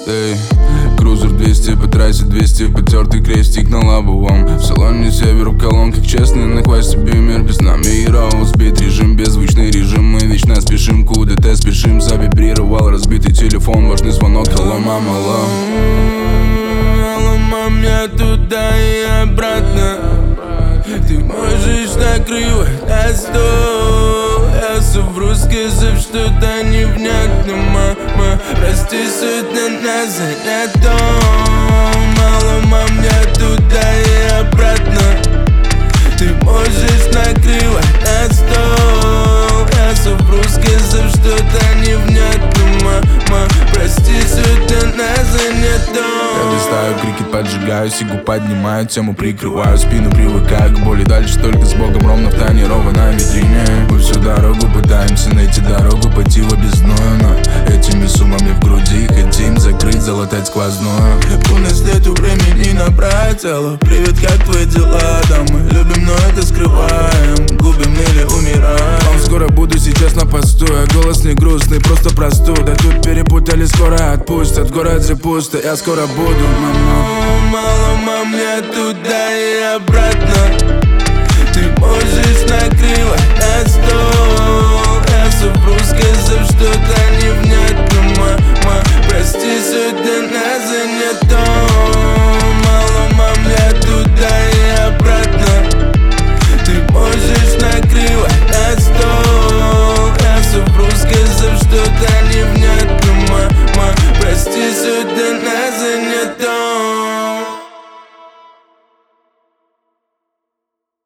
Эй, крузер 200 по трассе 200, потертый крестик на лобовом. В салоне север в колонках, честный на хвост себе мир без нами. Hero, сбит режим, беззвучный режим. Мы вечно спешим, куда-то спешим. Завибрировал разбитый телефон, важный звонок. Алло, мама, алло. Алло, мам, я туда и обратно. Ты можешь накрывать на стол. Я совру, сказав что-то невнятно. Мама, прости, суть на нас занята. Алло, мам, я туда и обратно. Ты можешь накрывать на стол. Я совру, сказав что-то невнятно. Мама, прости, суть на нас занята. Я листаю крикет, поджигаю, сигу поднимаю, тему прикрываю, спину привыкаю к боли. Дальше только с Богом, ровно в тонированной витрине. Мы всю дорогу пытаемся найти дорогу, пойти в объездную, но этими суммами в груди хотим закрыть, залатать сквозную. У нас нету времени набрать целую. Привет, как твои дела? Да, мы любим, но это скрываем. Губим или умираем. Вам скоро буду сейчас на посту, я голос не грустный, просто простуда. Тут перепутали, скоро отпустят, город же пусто, я скоро буду, мама. Мало, мам, я туда и обратно. Ты можешь накрывать на стол. Я совру, сказав что-то невнятно. Мама, прости, суть на нас занята. Мало, мам, я туда и обратно. Ты можешь накрывать на стол. Я совру, сказав что-то невнятно. Мама, прости, суть на нас занята.